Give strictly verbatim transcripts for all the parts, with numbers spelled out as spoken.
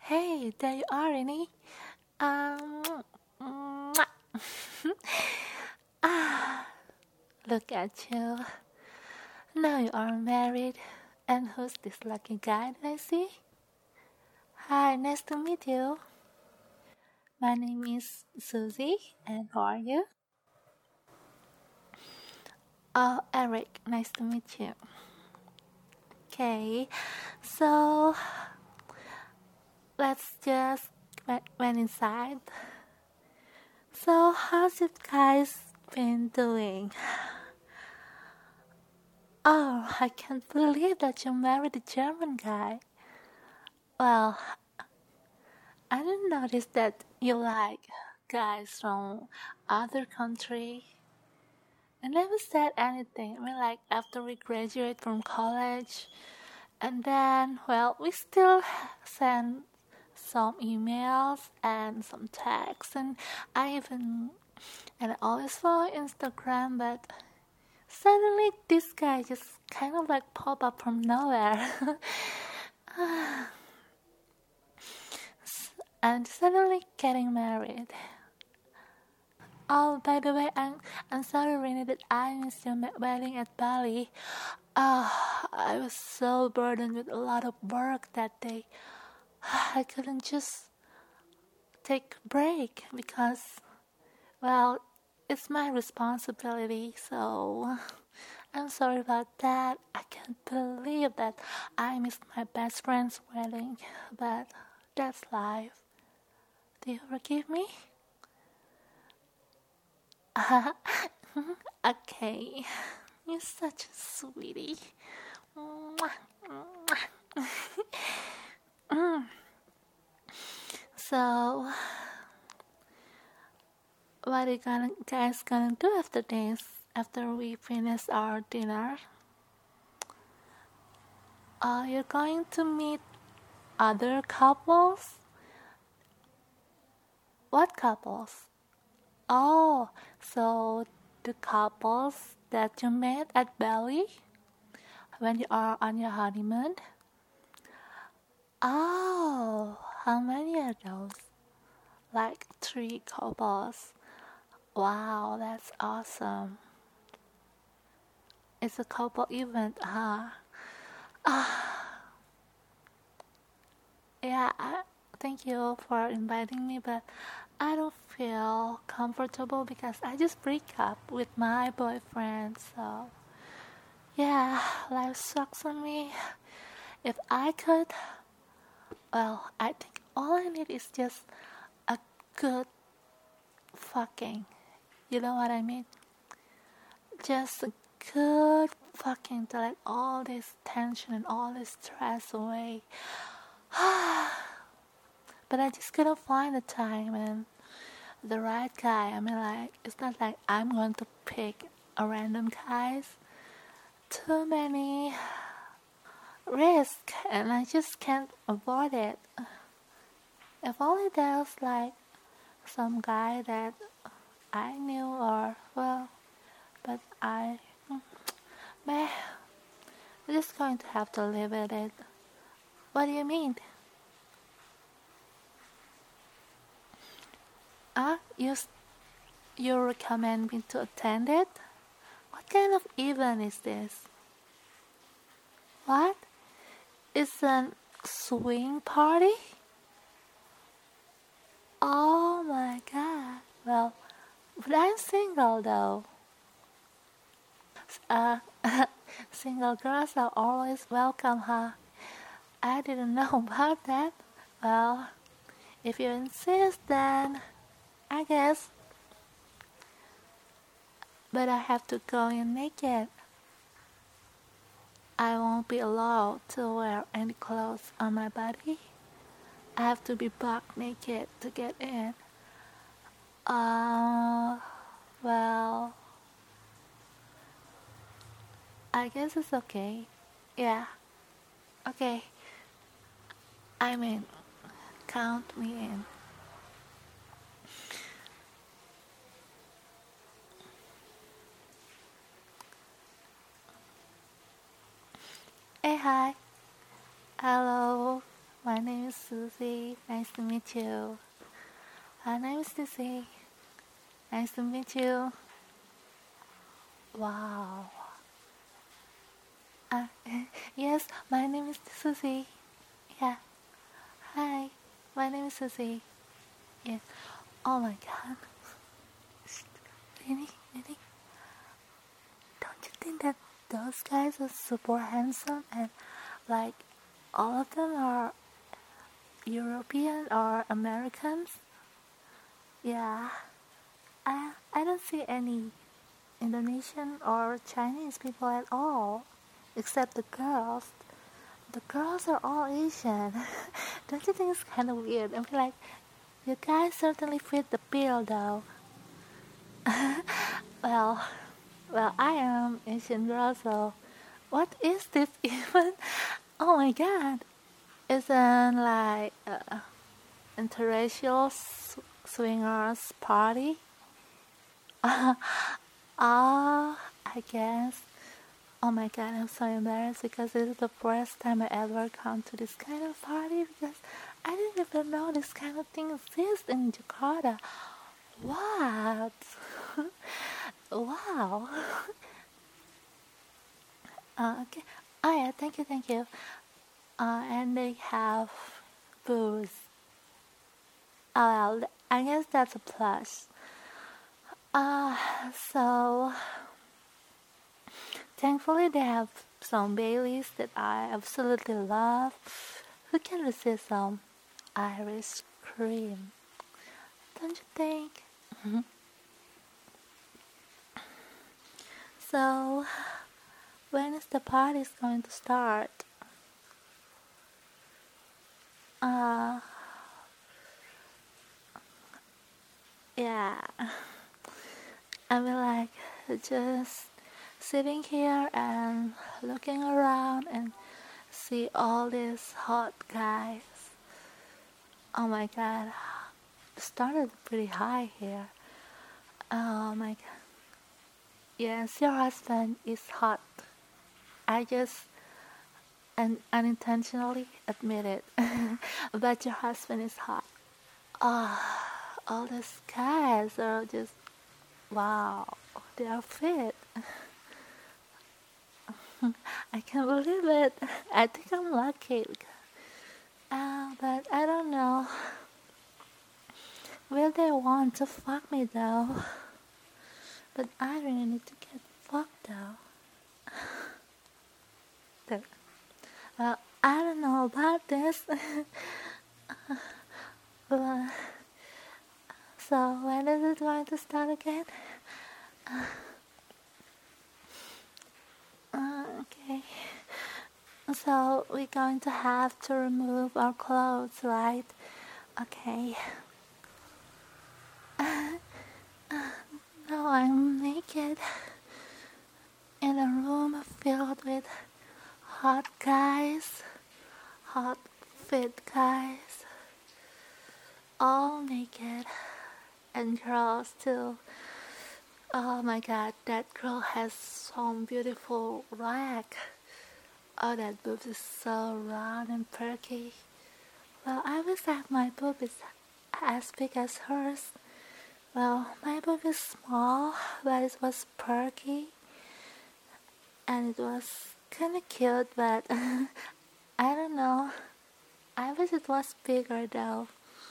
Hey, there you are, Rini. Um, mwah. ah, look at you. Now you are married. And who's this lucky guy that I see? Hi, nice to meet you. My name is Susie, and how are you? Oh, Eric, nice to meet you. Okay, so let's just went, went inside. So, how's you guys been doing? Oh, I can't believe that you married a German guy. Well, I didn't notice that you like guys from other country. I never said anything. I mean, like after we graduate from college, and then well, we still send some emails and some texts, and I even and I always follow Instagram, but suddenly this guy just kind of like pop up from nowhere. And suddenly getting married. Oh, by the way, I'm, I'm sorry, Rini, that I missed your wedding at Bali. Ah, uh, I was so burdened with a lot of work that day. I couldn't just take a break because, well, it's my responsibility, so I'm sorry about that. I can't believe that I missed my best friend's wedding, but that's life. Do you forgive me? Okay, you're such a sweetie. So, what are you gonna, guys gonna do after this? After we finish our dinner? Are you going to meet other couples? What couples? Oh, so the couples that you met at Bali when you are on your honeymoon? Oh, how many are those? Like three couples. Wow, that's awesome. It's a couple event, huh? Ah, yeah, I, thank you for inviting me, but I don't feel comfortable because I just break up with my boyfriend, so yeah, life sucks on me. If I could, well, I think all I need is just a good fucking. You know what I mean? Just a good fucking to let all this tension and all this stress away. But I just couldn't find the time and the right guy. I mean, like, it's not like I'm going to pick a random guys. Too many risk, and I just can't avoid it. If only there was like some guy that I knew, or well, but I, meh, I'm just going to have to live with it. What do you mean? Ah, you you recommend me to attend it? What kind of event is this? What? It's a swing party? Oh my god. Well, but I'm single though. Uh, single girls are always welcome, huh? I didn't know about that. Well, if you insist, then I guess. But I have to go in naked. I won't be allowed to wear any clothes on my body. I have to be buck naked to get in. Uh, well, I guess it's okay. Yeah, okay. I mean, count me in. Hey, hi. Hello, my name is Susie. Nice to meet you. My name is Susie. Nice to meet you. Wow. Uh, yes, my name is Susie. Yeah. Hi, my name is Susie. Yes. Oh my god. Really? Really? Don't you think that those guys are super handsome and like all of them are European or Americans? Yeah. I I don't see any Indonesian or Chinese people at all, except the girls. The girls are all Asian. Don't you think it's kind of weird? I feel like you guys certainly fit the bill, though. well, well, I am Asian girl, so what is this even? Oh my God! Isn't like uh, interracial sw- swingers party? Ah, I guess. Oh my god, I'm so embarrassed because this is the first time I ever come to this kind of party because I didn't even know this kind of thing exists in Jakarta. What? Wow. Uh, okay. Oh yeah, thank you, thank you. Uh, and they have booze. Oh well, I guess that's a plus. Uh, so thankfully they have some Baileys that I absolutely love. Who can resist some Irish cream? Don't you think? So, when is the party going to start? Uh, yeah. I mean, like, just sitting here and looking around and see all these hot guys. Oh my god, it started pretty high here. Oh my god. Yes, your husband is hot. I just un- unintentionally admit it. But your husband is hot. Ah, all these guys are just wow. They are fit. I can't believe it. I think I'm lucky. Uh, but I don't know. Will they want to fuck me though? But I really need to get fucked though. The- Well, I don't know about this. But, so when is it going to start again? Uh, okay. So we're going to have to remove our clothes, right? Okay. Now I'm naked in a room filled with hot guys, hot fit guys, all naked, and girls too. Oh my god, that girl has some beautiful rack. Oh, that boob is so round and perky. Well, I wish that my boob is as big as hers. Well, my boob is small, but it was perky. And it was kinda cute, but I don't know. I wish it was bigger though.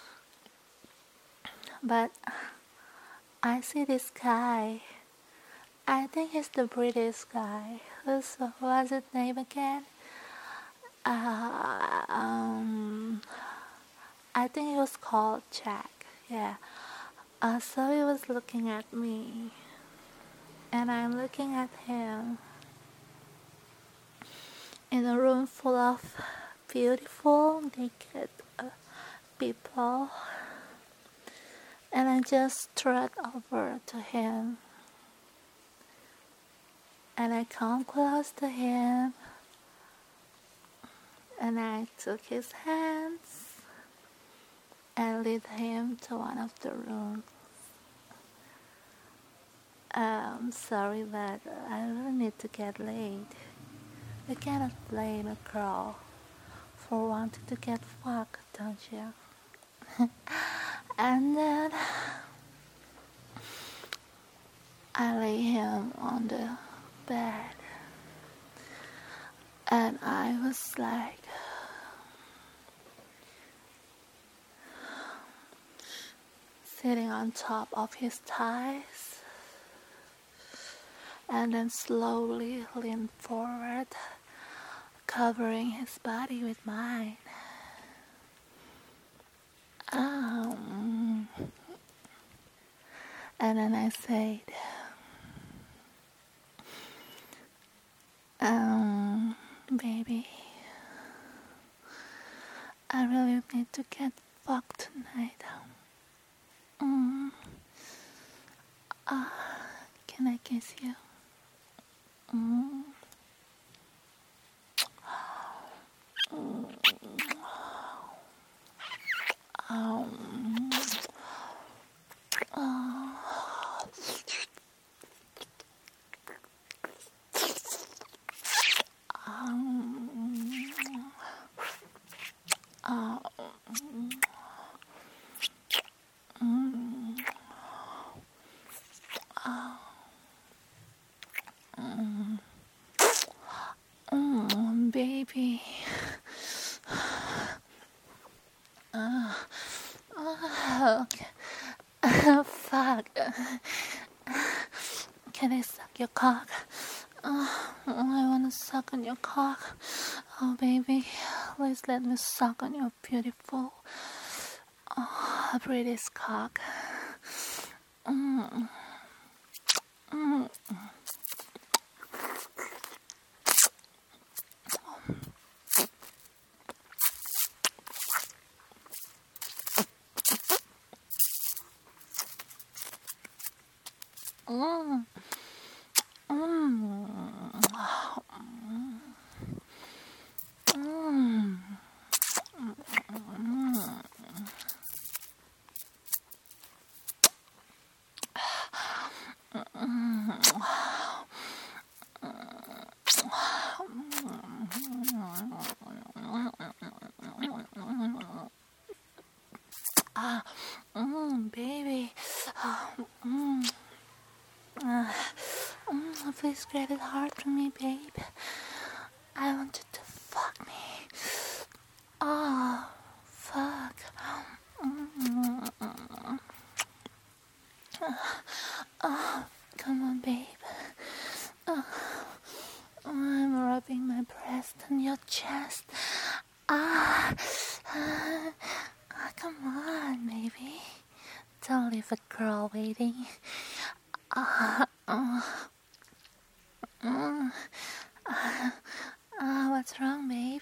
But I see this guy. I think he's the British guy. Who's, what was his name again? Uh, um, I think it was called Jack. Yeah. Uh, so he was looking at me, and I'm looking at him in a room full of beautiful naked uh, people, and I just strut over to him, and I come close to him, and I took his hands and lead him to one of the rooms. I'm sorry, but I really need to get laid. You cannot blame a girl for wanting to get fucked, don't you? And then I lay him on the bed, and I was like, sitting on top of his thighs, and then slowly lean forward, covering his body with mine. Um, and then I said, um, baby, I really need to get fucked tonight. Um, uh, can I kiss you? Um, um, um, uh, um, um, um, um, baby. Uh, uh, okay. Uh, fuck. Can I suck your cock? Uh, I wanna suck on your cock. Oh, baby, please let me suck on your beautiful, oh, British cock. Mm. Mm. Mm. Mm. Mm. Ah, mm, baby. Mm. Uh, mm, please grab it hard for me, babe. I want you to fuck me. Oh, fuck. Mm. Oh, come on, babe. Oh, I'm rubbing my breast on your chest. Ah, ah, ah, come on, baby. Don't leave a girl waiting. Ah, uh, uh, uh, uh, what's wrong, babe?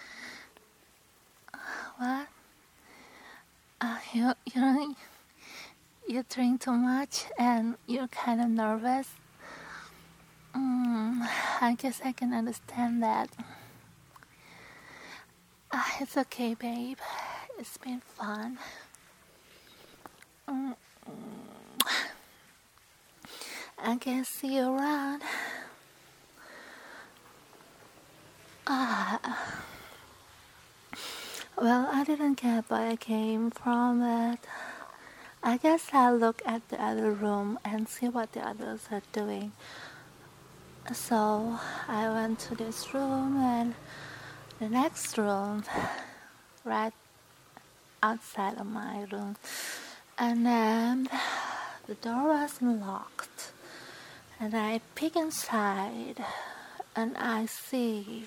What? Uh, you, you, you drink too much and you're kind of nervous. Mm, I guess I can understand that. Uh, it's okay, babe. It's been fun. Mm, I can see you around. Ah. Well, I didn't get where I came from, but I guess I'll look at the other room and see what the others are doing. So I went to this room and the next room, right outside of my room, and then the door was locked, and I peek inside, and I see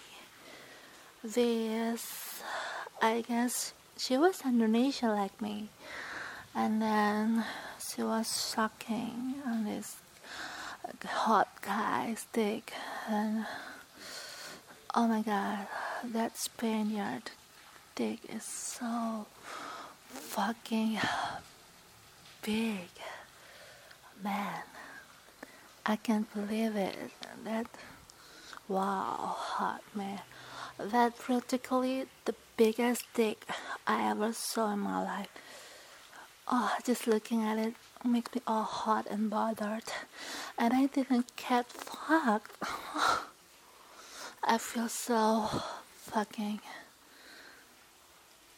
this. I guess she was Indonesian like me, and then she was sucking on this hot guy's dick, and oh my god, that Spaniard dick is so fucking big, man. I can't believe it. That, wow, hot man. That's practically the biggest dick I ever saw in my life. Oh, just looking at it makes me all hot and bothered. And I didn't get fucked. I feel so fucking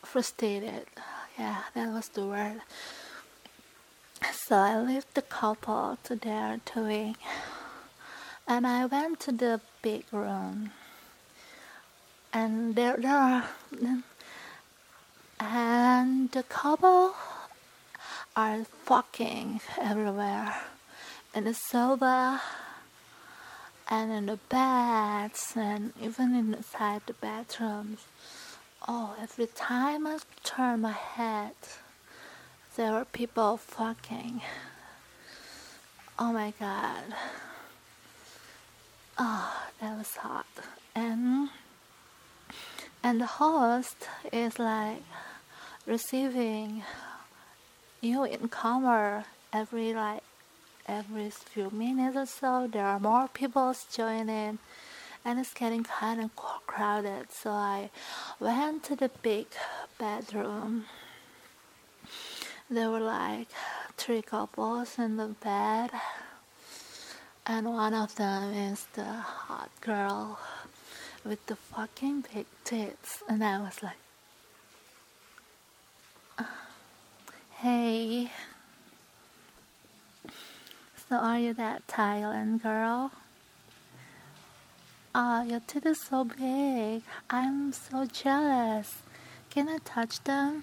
frustrated. Yeah, that was the word. So I left the couple to their doing, and I went to the big room. And there, there are, and the couple are fucking everywhere, in the sofa, and in the beds, and even inside the bedrooms. Oh, every time I turn my head, there were people fucking. Oh my god. Oh, that was hot. And and the host is like receiving new incomer every like every few minutes or so. There are more people joining, and it's getting kind of crowded. So I went to the big bedroom. There were like three couples in the bed, and one of them is the hot girl with the fucking big tits. And I was like, hey, so are you that Thailand girl? Oh, your tits are so big. I'm so jealous. Can I touch them?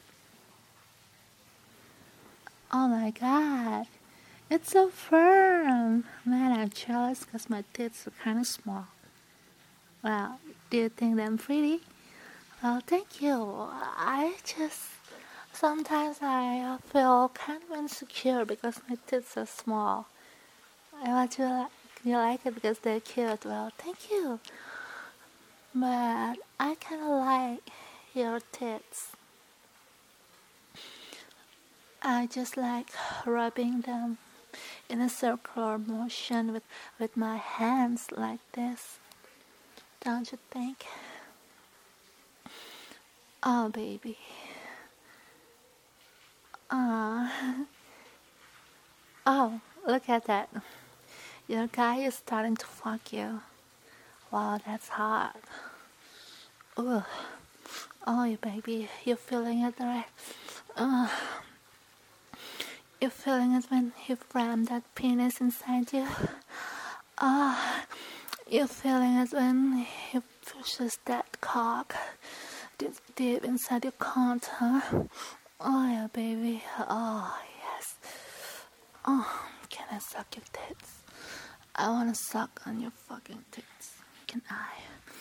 Oh my god, it's so firm. Man, I'm jealous because my tits are kind of small. Well, do you think them pretty? Well, thank you. I just sometimes I feel kind of insecure because my tits are small. I want you like you like it because they're cute. Well, thank you. But I kind of like your tits. I just like rubbing them in a circular motion with, with my hands like this. Don't you think? Oh, baby. Uh, oh, look at that. Your guy is starting to fuck you. Wow, that's hot. Ugh. Oh, you baby, you're feeling it, right? Uh, you're feeling it when he rammed that penis inside you. Ah, uh, you're feeling it when he pushes that cock deep, deep inside your cunt, huh? Oh yeah, baby. Oh yes. Oh, can I suck your tits? I wanna suck on your fucking tits. Can I?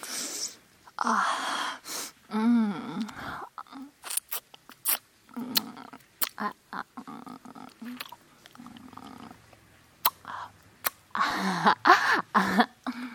Ah. Mmm. Ah, ah, ah.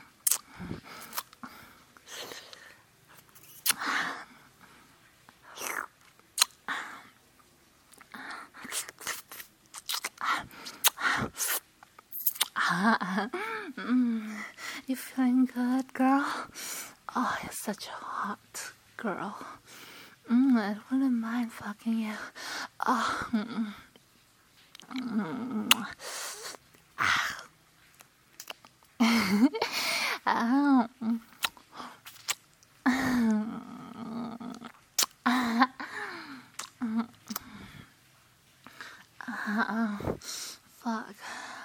You feeling good, girl? Oh, you're such a hot girl. Mm, I wouldn't mind fucking you. Oh, mm, mm, ah. Oh, mm. Oh, fuck.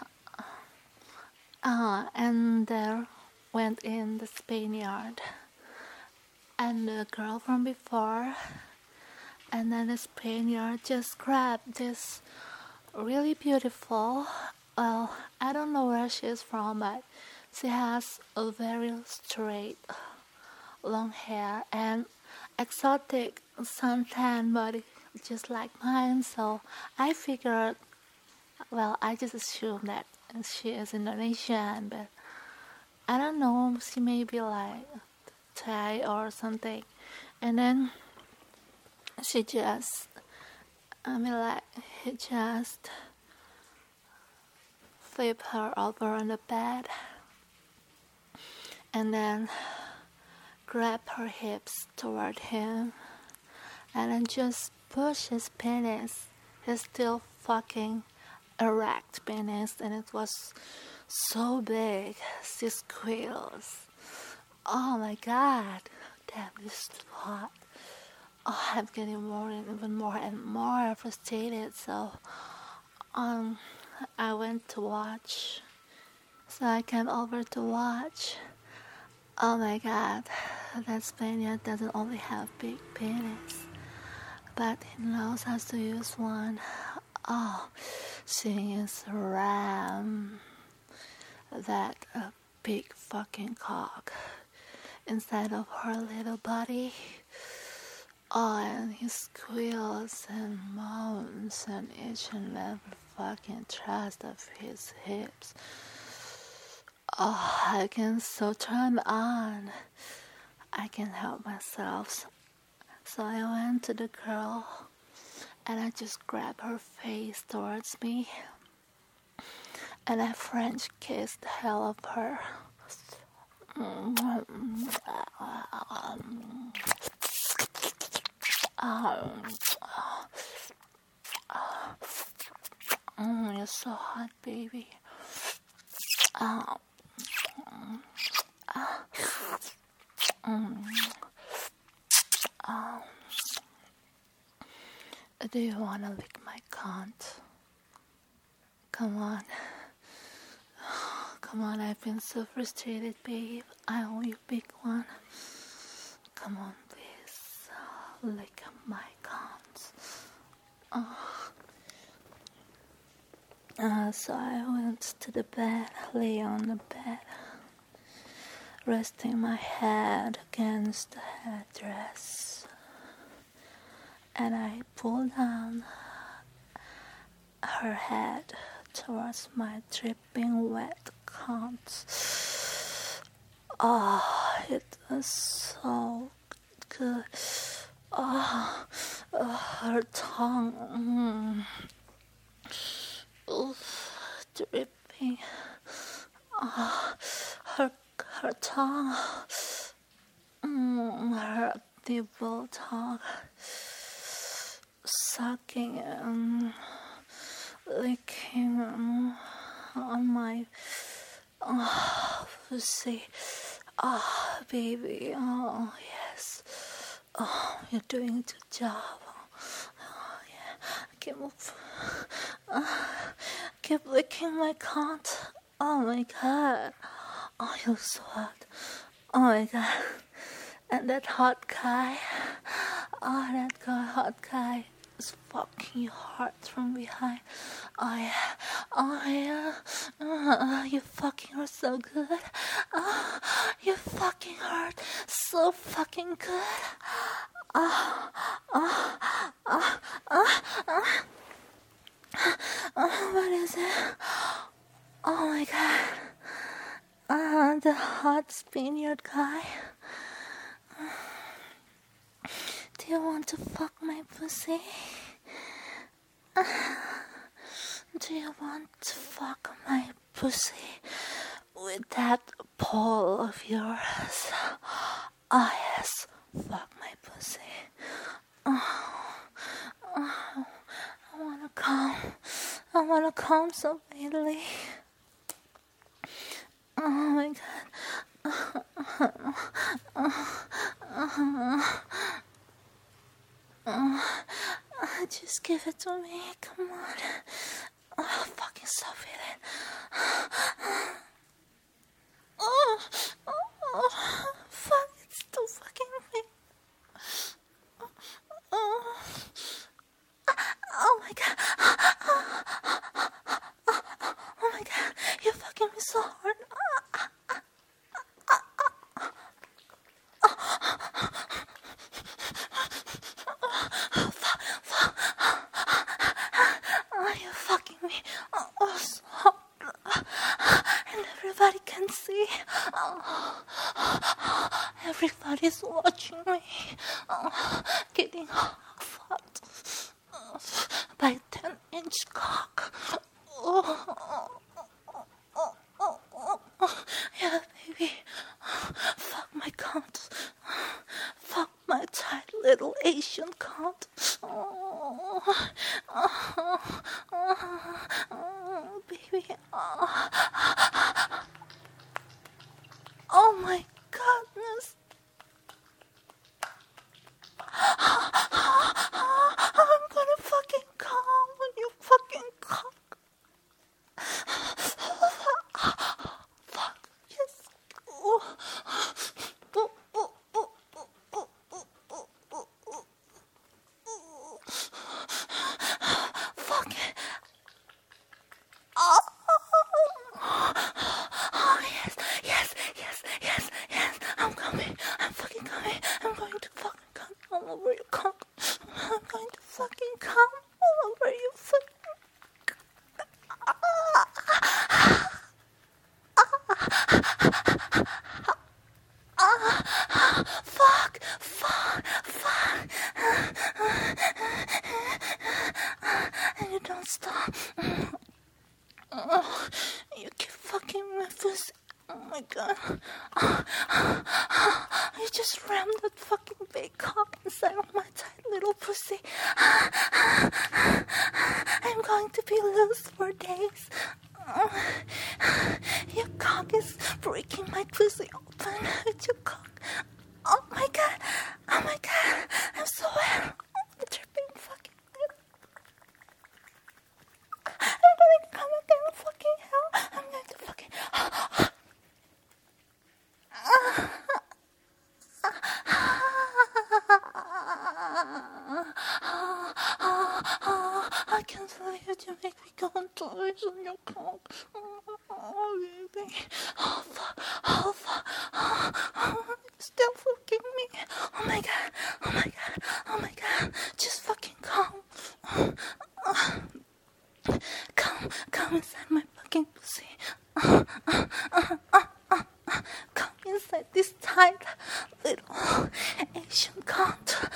Uh, and there went in the Spaniard and the girl from before, and then the Spaniard just grabbed this really beautiful, well, I don't know where she is from, but she has a very straight long hair and exotic suntan body just like mine. So I figured, well, I just assumed that she is Indonesian, but I don't know, she may be like Thai or something. And then she just, I mean, like, he just flipped her over on the bed and then grabbed her hips toward him and then just pushed his penis, his still fucking erect penis, and it was so big, she squeals. Oh my god, damn, this is hot. oh, I'm getting more and even more and more frustrated. So um, I went to watch. So I came over to watch. Oh my God, that Spaniard doesn't only have big penis, but he knows how to use one. Oh, she is ram. That uh, big fucking cock inside of her little body. Oh, and he squeals and moans and each and every fucking thrust of his hips. Oh, I can so turn on. I can't help myself. So I went to the girl and I just grabbed her face towards me and I French kissed the hell of her. Um, mm, you're so hot, baby. Um, mm, um, do you wanna lick my cunt? Come on. Come on, I've been so frustrated, babe. I owe you a big one. Come on, please. Lick my cunt. Oh. Uh, so I went to the bed, lay on the bed, resting my head against the headdress, and I pulled down her head towards my dripping wet cunt. Oh, it was so good. Oh, oh her tongue. Mm. Oof, dripping. Oh, her, her tongue. Mm, her nipple tongue. Sucking and licking on my oh, pussy. Oh, baby. Oh, yes. Oh, you're doing a good job. Oh, yeah. Keep, uh, keep licking my cunt. Oh, my God. Oh, you're so hot. Oh, my God. And that hot guy. Oh, that guy, hot guy. Is fucking you hard from behind. Oh yeah, oh yeah, uh, you fucking hurt so good. Oh, you fucking hurt so fucking good. Oh, oh, oh, oh, oh. Oh, what is it? Oh my God. Uh, the hot Spaniard guy. Do you want to fuck my pussy? Uh, do you want to fuck my pussy with that paw of yours? Oh yes, fuck my pussy. Oh, oh, I wanna come. I wanna come so badly. Oh my God. Oh, just give it to me, come on. Oh, fucking stop it. Oh, oh, oh, fuck, it's too fucking me. Oh, oh my God. Oh my God, you're fucking me so hard. Oh, you're fucking me. Oh, oh, so hard. And everybody can see. Oh, everybody's watching me. Oh, getting fucked by a ten inch cock. Oh, oh, oh, oh, oh, oh. Yeah, baby. Fuck my cunt. Fuck my tight little Asian cunt. Oh, oh, oh, oh, baby. Oh. Oh my goodness. pussy. I'm going to be loose for days. Your cock is breaking my pussy open with your cock. Oh my god, oh my god, I'm so wet. I'm dripping fucking wet. I'm going to come again, fucking hell. I'm going to fucking... I can't believe it, you make me go on toys on your cock. Oh, baby. Oh, fuck. Oh, fuck. Oh, oh, you're still fucking me. Oh, my God. Oh, my God. Oh, my God. Just fucking come. Come. Come inside my fucking pussy. Come inside this tight little Asian cunt.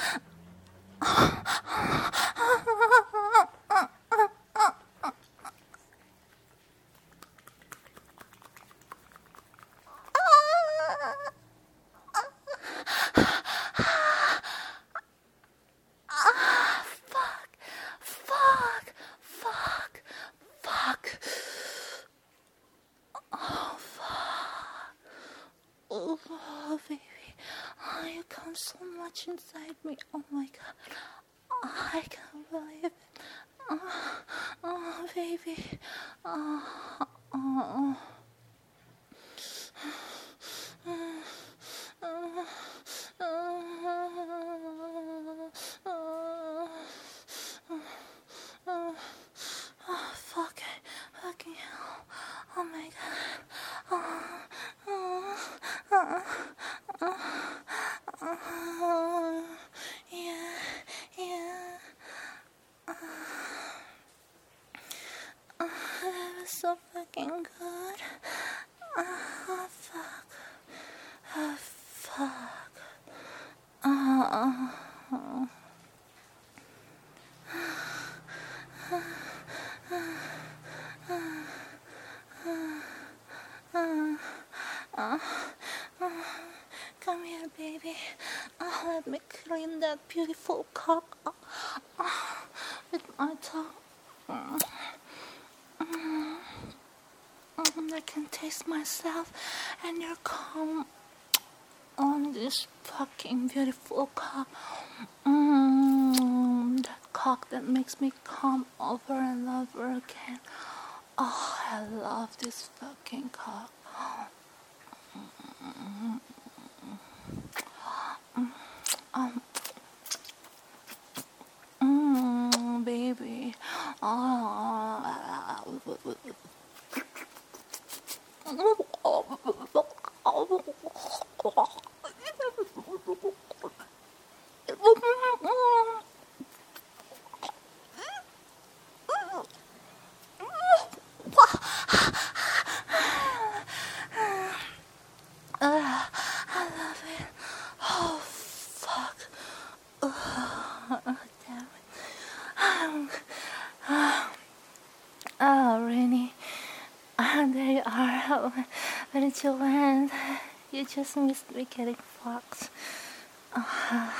Fuck, fuck, fuck, fuck. Oh, fuck. Oh, baby. Oh, you come so much inside me. Oh, my God. Oh, I can't believe it. Oh, oh baby. Oh, oh. Oh, fuck, fucking hell. Oh my god. Oh, oh, oh, oh, oh, yeah, yeah. Oh, oh, that was so fucking good. Oh, fuck. Oh, fuck. Oh, oh, oh. Come here, baby. Oh, let me clean that beautiful cock oh, oh, with my tongue. Mm. Mm. Mm, I can taste myself and your cum on this fucking beautiful cock. Mm, that cock that makes me come over and over again. Oh, I love this fucking cock. Um, mm, baby. Oh. Uh, I love it. Oh, fuck. Oh, damn it. Um, uh, oh, Rennie. Uh, there you are. Where did you went? You just missed me getting fucked. Uh,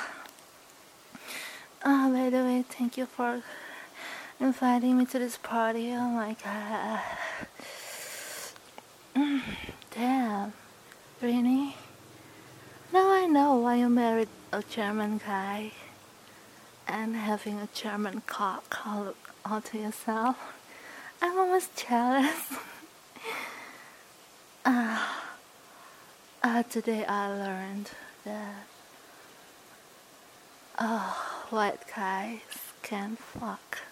oh, by the way, thank you for inviting me to this party. Oh my god. Mm, damn. Really? Now I know why you married a German guy and having a German cock all, all to yourself. I'm almost jealous. uh, uh, today I learned that uh, white guys can fuck.